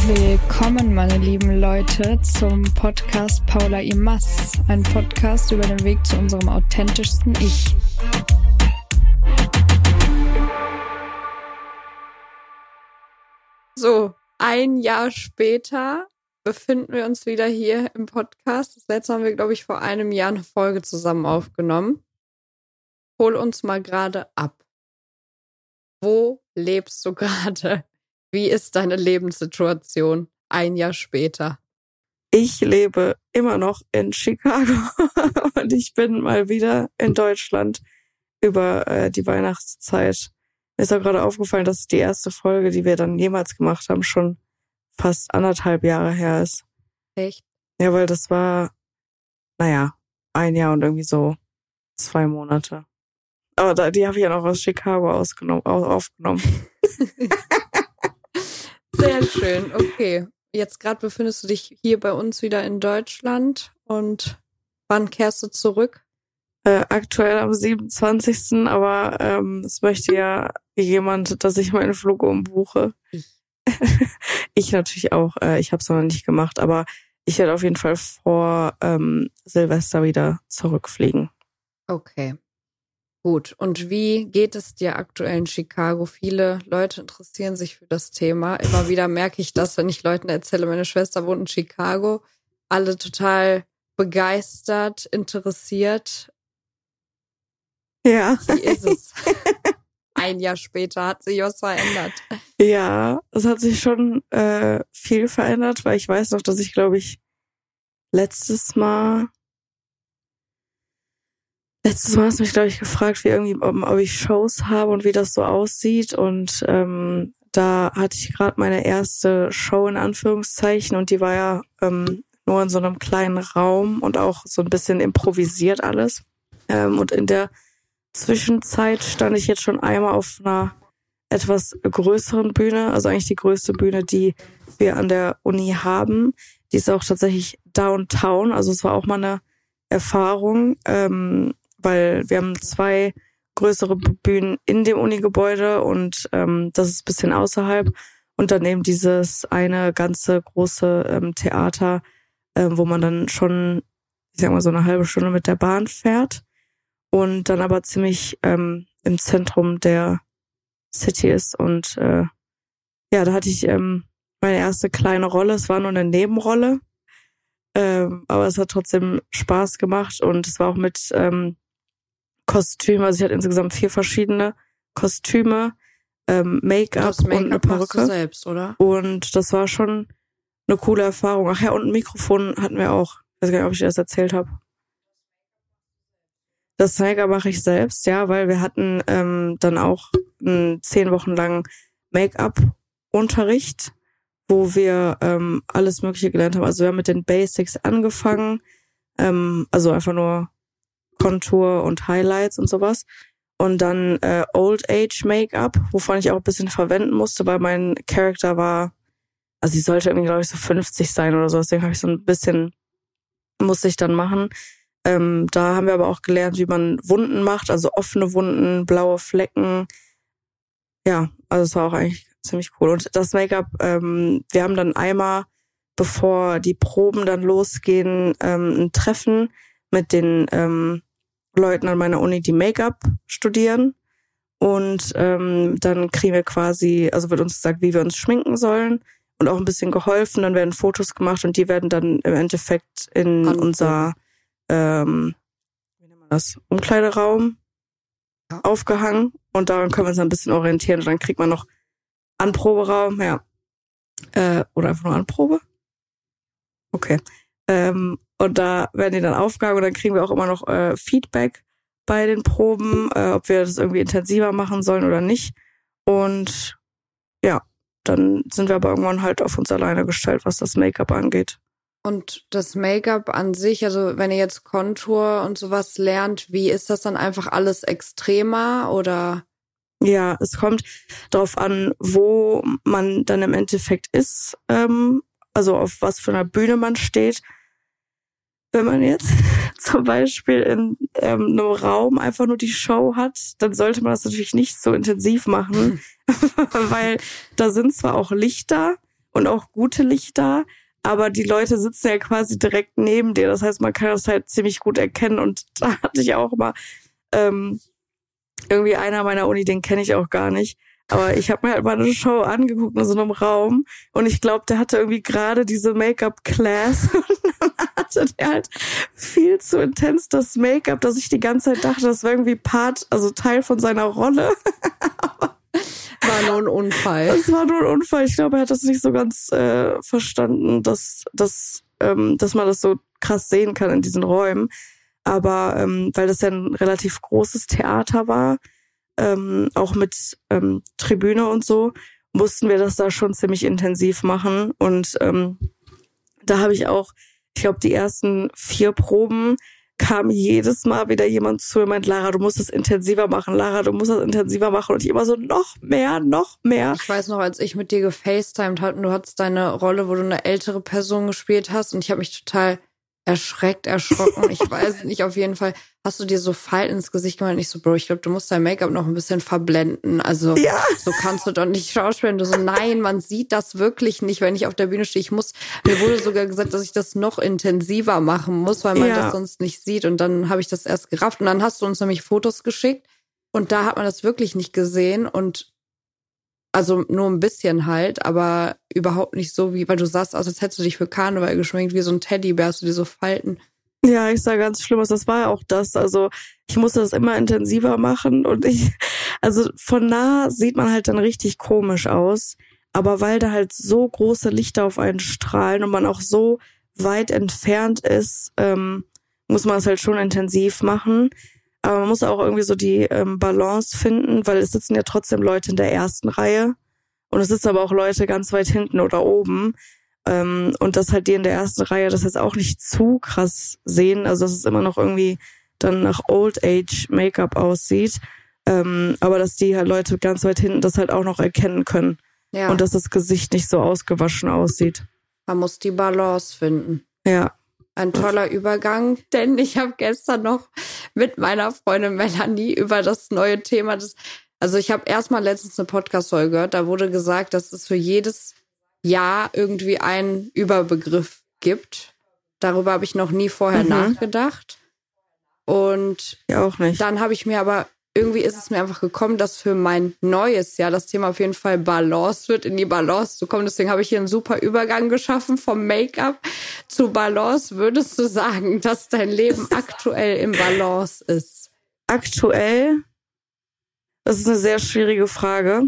Willkommen, meine lieben Leute, zum Podcast Paula Imas, ein Podcast über den Weg zu unserem authentischsten Ich. So, ein Jahr später befinden wir uns wieder hier im Podcast. Das letzte haben wir, glaube ich, vor einem Jahr eine Folge zusammen aufgenommen. Hol uns mal gerade ab. Wo lebst du gerade? Wie ist deine Lebenssituation ein Jahr später? Ich lebe immer noch in Chicago und ich bin mal wieder in Deutschland über die Weihnachtszeit. Mir ist auch gerade aufgefallen, dass die erste Folge, die wir dann jemals gemacht haben, schon fast 1,5 Jahre her ist. Echt? Ja, weil das war, ein Jahr und irgendwie so 2 Monate. Aber die habe ich ja noch aus Chicago aufgenommen. Sehr schön, okay. Jetzt gerade befindest du dich hier bei uns wieder in Deutschland und wann kehrst du zurück? Aktuell am 27. Aber es möchte ja jemand, dass ich meinen Flug umbuche. Ich natürlich auch. Ich habe es noch nicht gemacht, aber ich werde auf jeden Fall vor Silvester wieder zurückfliegen. Okay. Gut, und wie geht es dir aktuell in Chicago? Viele Leute interessieren sich für das Thema. Immer wieder merke ich das, wenn ich Leuten erzähle, meine Schwester wohnt in Chicago. Alle total begeistert, interessiert. Ja. Wie ist es? Ein Jahr später hat sich was verändert. Ja, es hat sich schon viel verändert, weil ich weiß noch, dass ich, glaube ich, letztes Mal hast du mich, glaube ich, gefragt, ob ich Shows habe und wie das so aussieht. Und da hatte ich gerade meine erste Show in Anführungszeichen und die war ja nur in so einem kleinen Raum und auch so ein bisschen improvisiert alles. Und in der Zwischenzeit stand ich jetzt schon einmal auf einer etwas größeren Bühne, also eigentlich die größte Bühne, die wir an der Uni haben. Die ist auch tatsächlich downtown, also es war auch mal eine Erfahrung, weil wir haben 2 größere Bühnen in dem Unigebäude und das ist ein bisschen außerhalb und dann eben dieses eine ganze große Theater, wo man dann schon, ich sag mal, so eine halbe Stunde mit der Bahn fährt und dann aber ziemlich im Zentrum der City ist und da hatte ich meine erste kleine Rolle, es war nur eine Nebenrolle, aber es hat trotzdem Spaß gemacht und es war auch mit Kostüme, also ich hatte insgesamt 4 verschiedene Kostüme, Make-up und eine Perücke. Machst du selbst, oder? Und das war schon eine coole Erfahrung. Ach ja, und ein Mikrofon hatten wir auch. Ich weiß gar nicht, ob ich dir das erzählt habe. Das Make-up mache ich selbst, ja, weil wir hatten dann auch 10 Wochen lang Make-up-Unterricht, wo wir alles Mögliche gelernt haben. Also wir haben mit den Basics angefangen, also einfach nur Kontur und Highlights und sowas. Und dann Old Age Make-up, wovon ich auch ein bisschen verwenden musste, weil mein Charakter war, also sie sollte irgendwie, glaube ich, so 50 sein oder so. Deswegen habe ich so ein bisschen, musste ich dann machen. Da haben wir aber auch gelernt, wie man Wunden macht, also offene Wunden, blaue Flecken. Ja, also es war auch eigentlich ziemlich cool. Und das Make-up, wir haben dann einmal, bevor die Proben dann losgehen, ein Treffen mit den Leuten an meiner Uni, die Make-up studieren. Und dann kriegen wir quasi, also wird uns gesagt, wie wir uns schminken sollen und auch ein bisschen geholfen. Dann werden Fotos gemacht und die werden dann im Endeffekt in unser wie nennt man das, Umkleideraum aufgehangen. Und daran können wir uns ein bisschen orientieren. Und dann kriegt man noch Anproberaum, ja. Oder einfach nur Anprobe. Okay. Und da werden die dann aufgehangen und dann kriegen wir auch immer noch Feedback bei den Proben, ob wir das irgendwie intensiver machen sollen oder nicht. Und ja, dann sind wir aber irgendwann halt auf uns alleine gestellt, was das Make-up angeht. Und das Make-up an sich, also wenn ihr jetzt Kontur und sowas lernt, wie ist das dann einfach alles extremer oder? Ja, es kommt darauf an, wo man dann im Endeffekt ist, also auf was für einer Bühne man steht. Wenn man jetzt zum Beispiel in einem Raum einfach nur die Show hat, dann sollte man das natürlich nicht so intensiv machen, weil da sind zwar auch Lichter und auch gute Lichter, aber die Leute sitzen ja quasi direkt neben dir. Das heißt, man kann das halt ziemlich gut erkennen. Und da hatte ich auch mal irgendwie einer meiner Uni, den kenne ich auch gar nicht. Aber ich habe mir halt mal eine Show angeguckt in so einem Raum und ich glaube, der hatte irgendwie gerade diese Make-up-Class und dann hatte der halt viel zu intens das Make-up, dass ich die ganze Zeit dachte, das wäre irgendwie Teil von seiner Rolle. War nur ein Unfall. Das war nur ein Unfall. Ich glaube, er hat das nicht so ganz verstanden, dass man das so krass sehen kann in diesen Räumen. Aber weil das ja ein relativ großes Theater war, auch mit Tribüne und so, mussten wir das da schon ziemlich intensiv machen. Und da habe ich auch, ich glaube, die ersten 4 Proben kam jedes Mal wieder jemand zu mir und meint, Lara, du musst das intensiver machen. Lara, du musst das intensiver machen. Und ich immer so, noch mehr. Ich weiß noch, als ich mit dir gefacetimed hatte und du hattest deine Rolle, wo du eine ältere Person gespielt hast und ich habe mich total erschrocken. Ich weiß nicht, auf jeden Fall hast du dir so Falten ins Gesicht gemacht und ich so, Bro, ich glaube, du musst dein Make-up noch ein bisschen verblenden. Also So kannst du doch nicht schauspielen. Du so, nein, man sieht das wirklich nicht, wenn ich auf der Bühne stehe. Mir wurde sogar gesagt, dass ich das noch intensiver machen muss, weil man das sonst nicht sieht. Und dann habe ich das erst gerafft. Und dann hast du uns nämlich Fotos geschickt und da hat man das wirklich nicht gesehen und also nur ein bisschen halt, aber überhaupt nicht so wie, weil du sahst aus, als hättest du dich für Karneval geschminkt, wie so ein Teddybär, hast du dir so Falten. Ja, ich sah ganz Schlimmes. Das war ja auch das. Also ich musste das immer intensiver machen und also von nah sieht man halt dann richtig komisch aus. Aber weil da halt so große Lichter auf einen strahlen und man auch so weit entfernt ist, muss man es halt schon intensiv machen. Aber man muss auch irgendwie so die Balance finden, weil es sitzen ja trotzdem Leute in der ersten Reihe und es sitzen aber auch Leute ganz weit hinten oder oben. Und dass halt die in der ersten Reihe das jetzt auch nicht zu krass sehen, also dass es immer noch irgendwie dann nach Old Age Make-up aussieht, aber dass die halt Leute ganz weit hinten das halt auch noch erkennen können und dass das Gesicht nicht so ausgewaschen aussieht. Man muss die Balance finden. Ja. Ein toller Übergang, denn ich habe gestern noch mit meiner Freundin Melanie über das neue Thema also ich habe erstmal letztens eine Podcast-Folge gehört, da wurde gesagt, dass es für jedes Jahr irgendwie einen Überbegriff gibt. Darüber habe ich noch nie vorher nachgedacht. Und ja, auch nicht. Dann habe ich mir aber, irgendwie ist es mir einfach gekommen, dass für mein neues Jahr das Thema auf jeden Fall Balance wird, in die Balance zu kommen. Deswegen habe ich hier einen super Übergang geschaffen vom Make-up zu Balance. Würdest du sagen, dass dein Leben aktuell im Balance ist? Aktuell? Das ist eine sehr schwierige Frage.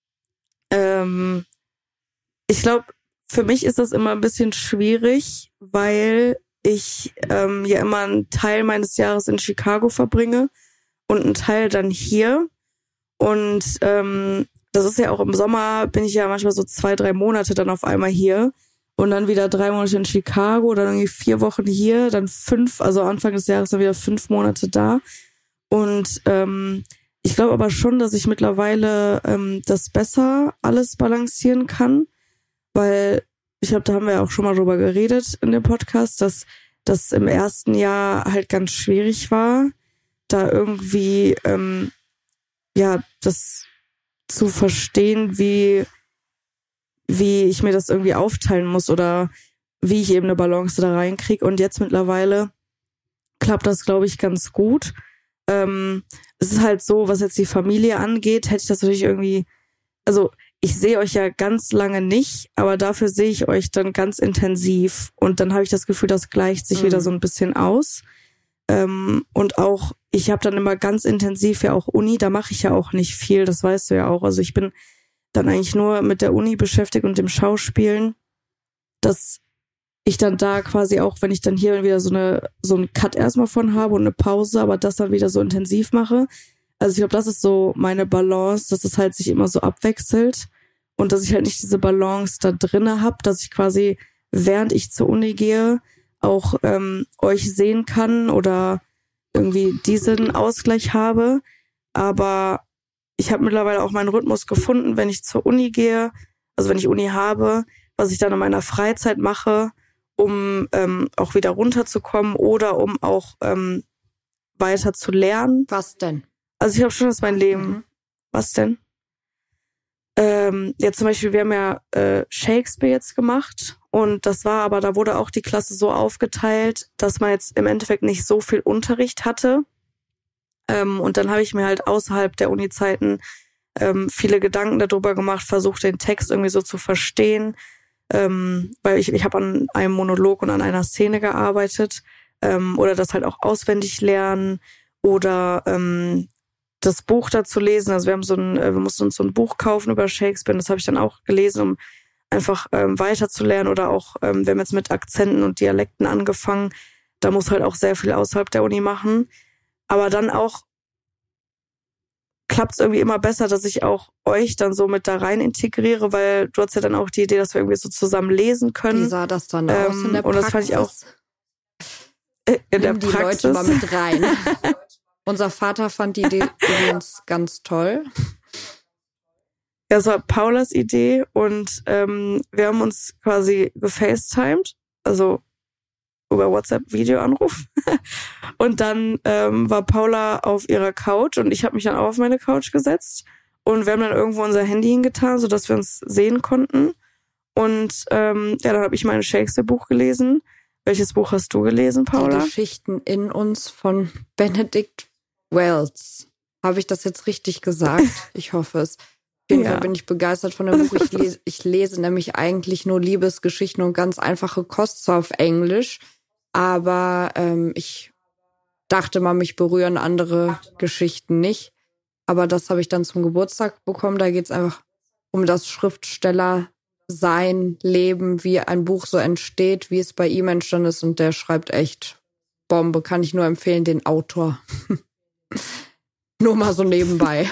Ich glaube, für mich ist das immer ein bisschen schwierig, weil ich ja immer einen Teil meines Jahres in Chicago verbringe und einen Teil dann hier. Und das ist ja auch im Sommer, bin ich ja manchmal so 2-3 Monate dann auf einmal hier und dann wieder 3 Monate in Chicago, dann irgendwie 4 Wochen hier, dann 5, also Anfang des Jahres dann wieder 5 Monate da. Und ich glaube aber schon, dass ich mittlerweile das besser alles balancieren kann, weil ich glaube, da haben wir ja auch schon mal drüber geredet in dem Podcast, dass das im ersten Jahr halt ganz schwierig war, da irgendwie das zu verstehen, wie ich mir das irgendwie aufteilen muss oder wie ich eben eine Balance da reinkriege. Und jetzt mittlerweile klappt das, glaube ich, ganz gut. Es ist halt so, was jetzt die Familie angeht, hätte ich das natürlich irgendwie, also ich sehe euch ja ganz lange nicht, aber dafür sehe ich euch dann ganz intensiv und dann habe ich das Gefühl, das gleicht sich wieder so ein bisschen aus. Und auch, ich habe dann immer ganz intensiv ja auch Uni, da mache ich ja auch nicht viel, das weißt du ja auch. Also ich bin dann eigentlich nur mit der Uni beschäftigt und dem Schauspielen, dass ich dann da quasi auch, wenn ich dann hier wieder so einen Cut erstmal von habe und eine Pause, aber das dann wieder so intensiv mache. Also ich glaube, das ist so meine Balance, dass es halt sich immer so abwechselt und dass ich halt nicht diese Balance da drinne habe, dass ich quasi, während ich zur Uni gehe, auch euch sehen kann oder irgendwie diesen Ausgleich habe. Aber ich habe mittlerweile auch meinen Rhythmus gefunden, wenn ich zur Uni gehe, also wenn ich Uni habe, was ich dann in meiner Freizeit mache, um auch wieder runterzukommen oder um auch weiter zu lernen. Was denn? Also ich habe schon, dass mein Leben... Was denn? Zum Beispiel, wir haben ja Shakespeare jetzt gemacht und das war aber, da wurde auch die Klasse so aufgeteilt, dass man jetzt im Endeffekt nicht so viel Unterricht hatte. Und dann habe ich mir halt außerhalb der Uni-Zeiten viele Gedanken darüber gemacht, versucht den Text irgendwie so zu verstehen, weil ich habe an einem Monolog und an einer Szene gearbeitet oder das halt auch auswendig lernen oder das Buch dazu lesen. Also wir mussten uns so ein Buch kaufen über Shakespeare und das habe ich dann auch gelesen, um einfach weiterzulernen oder auch, wir haben jetzt mit Akzenten und Dialekten angefangen. Da muss halt auch sehr viel außerhalb der Uni machen. Aber dann auch klappt es irgendwie immer besser, dass ich auch euch dann so mit da rein integriere, weil du hast ja dann auch die Idee, dass wir irgendwie so zusammen lesen können. Wie sah das dann aus in der Praxis? Und das fand ich auch in der die Praxis. Leute mal mit rein. Unser Vater fand die Idee übrigens ganz toll. Ja, es war Paulas Idee und wir haben uns quasi gefacetimed, also über WhatsApp-Videoanruf. Und dann war Paula auf ihrer Couch und ich habe mich dann auch auf meine Couch gesetzt und wir haben dann irgendwo unser Handy hingetan, sodass wir uns sehen konnten. Und dann habe ich mein Shakespeare-Buch gelesen. Welches Buch hast du gelesen, Paula? Die Geschichten in uns von Benedict Wells. Habe ich das jetzt richtig gesagt? Ich hoffe es. Auf jeden Fall bin ich begeistert von dem Buch. Ich lese nämlich eigentlich nur Liebesgeschichten und ganz einfache Kost, zwar auf Englisch, aber ich dachte mal, mich berühren andere Geschichten nicht. Aber das habe ich dann zum Geburtstag bekommen. Da geht es einfach um das Schriftsteller-Sein, Leben, wie ein Buch so entsteht, wie es bei ihm entstanden ist. Und der schreibt echt Bombe. Kann ich nur empfehlen, den Autor. Nur mal so nebenbei.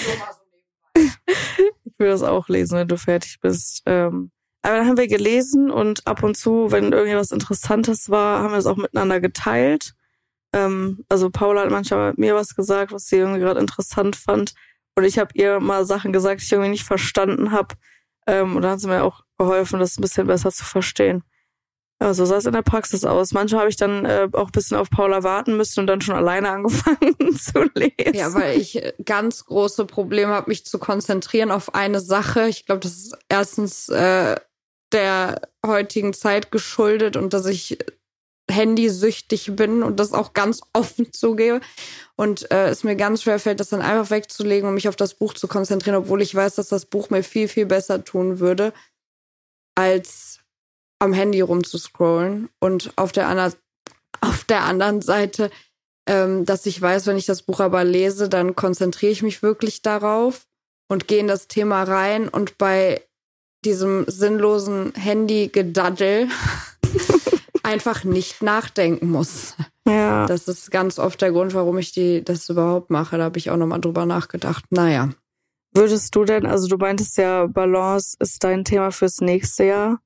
Ich will das auch lesen, wenn du fertig bist. Aber dann haben wir gelesen und ab und zu, wenn irgendwas Interessantes war, haben wir es auch miteinander geteilt. Also Paula hat manchmal mir was gesagt, was sie irgendwie gerade interessant fand. Und ich habe ihr mal Sachen gesagt, die ich irgendwie nicht verstanden habe. Und dann hat sie mir auch geholfen, das ein bisschen besser zu verstehen. Ja, so sah es in der Praxis aus. Manchmal habe ich dann auch ein bisschen auf Paula warten müssen und dann schon alleine angefangen zu lesen. Ja, weil ich ganz große Probleme habe, mich zu konzentrieren auf eine Sache. Ich glaube, das ist erstens der heutigen Zeit geschuldet und dass ich handysüchtig bin und das auch ganz offen zugebe. Und es mir ganz schwer fällt, das dann einfach wegzulegen und mich auf das Buch zu konzentrieren, obwohl ich weiß, dass das Buch mir viel, viel besser tun würde, als am Handy rumzuscrollen. Und auf der anderen Seite, dass ich weiß, wenn ich das Buch aber lese, dann konzentriere ich mich wirklich darauf und gehe in das Thema rein und bei diesem sinnlosen Handy-Gedaddel einfach nicht nachdenken muss. Ja. Das ist ganz oft der Grund, warum ich das überhaupt mache. Da habe ich auch nochmal drüber nachgedacht. Naja. Würdest du denn, also du meintest ja, Balance ist dein Thema fürs nächste Jahr.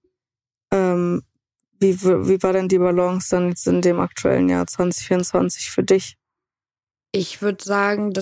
Wie war denn die Balance dann jetzt in dem aktuellen Jahr 2024 für dich? Ich würde sagen,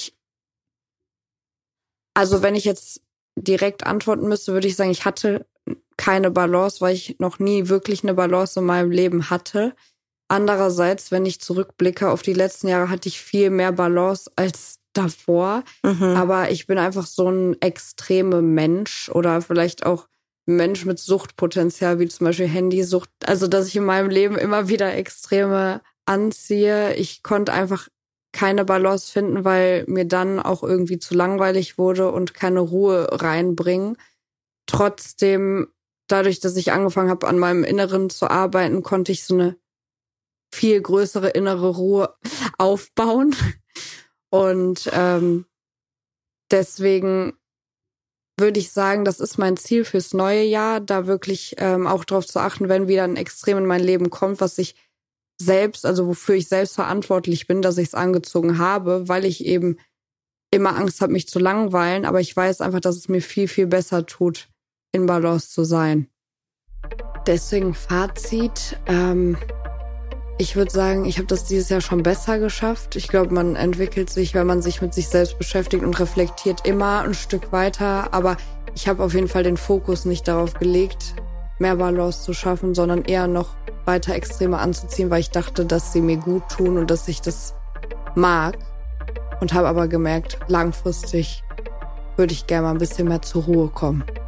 also wenn ich jetzt direkt antworten müsste, würde ich sagen, ich hatte keine Balance, weil ich noch nie wirklich eine Balance in meinem Leben hatte. Andererseits, wenn ich zurückblicke auf die letzten Jahre, hatte ich viel mehr Balance als davor. Aber ich bin einfach so ein extremer Mensch oder vielleicht auch ein Mensch mit Suchtpotenzial, wie zum Beispiel Handysucht. Also, dass ich in meinem Leben immer wieder Extreme anziehe. Ich konnte einfach keine Balance finden, weil mir dann auch irgendwie zu langweilig wurde und keine Ruhe reinbringen. Trotzdem, dadurch, dass ich angefangen habe, an meinem Inneren zu arbeiten, konnte ich so eine viel größere innere Ruhe aufbauen. Und deswegen würde ich sagen, das ist mein Ziel fürs neue Jahr, da wirklich auch darauf zu achten, wenn wieder ein Extrem in mein Leben kommt, was ich selbst, also wofür ich selbst verantwortlich bin, dass ich es angezogen habe, weil ich eben immer Angst habe, mich zu langweilen. Aber ich weiß einfach, dass es mir viel, viel besser tut, in Balance zu sein. Deswegen Fazit. Ich würde sagen, ich habe das dieses Jahr schon besser geschafft. Ich glaube, man entwickelt sich, wenn man sich mit sich selbst beschäftigt und reflektiert, immer ein Stück weiter. Aber ich habe auf jeden Fall den Fokus nicht darauf gelegt, mehr Balance zu schaffen, sondern eher noch weiter Extreme anzuziehen, weil ich dachte, dass sie mir gut tun und dass ich das mag. Und habe aber gemerkt, langfristig würde ich gerne mal ein bisschen mehr zur Ruhe kommen.